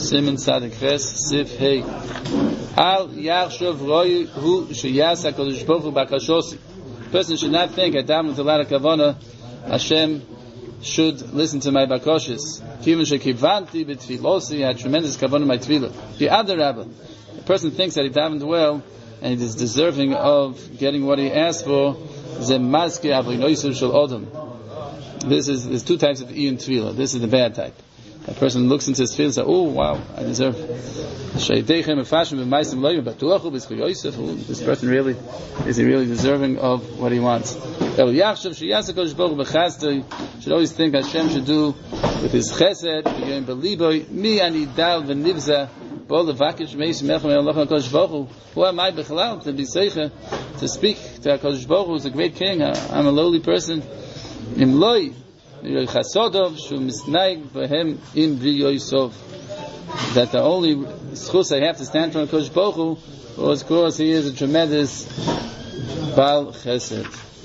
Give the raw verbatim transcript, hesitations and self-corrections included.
Simen Sadik Ches Sif Hey. Al Yachshav Roy Hu Sheyas HaKadosh Baruch Hu Bakashosi. Person should not think at Daven with a lot of Kavana Hashem should listen to my bakoshes. Kivin shekivanti b'tfilosi, I had tremendous kavanah in my tefillah. The other rabbi, the person thinks that he davened well and he is deserving of getting what he asked for. Zemazke avinoisu shel odom. This is there's two types of iyun tefillah. This is the bad type. A person looks into his tefillah and says, "Oh wow, I deserve." This person really is he really deserving of what he wants? Should always think Hashem should do with his chesed. Who am I b'chalal to be seicha to speak to HaKadosh Baruch Hu, who's a great king? I'm a lowly person. Im loy chasodov shu misnaig v'hem im v'yoysov. That the only schus I have to stand for HaKadosh Baruch Hu was because he is a tremendous Baal Chesed.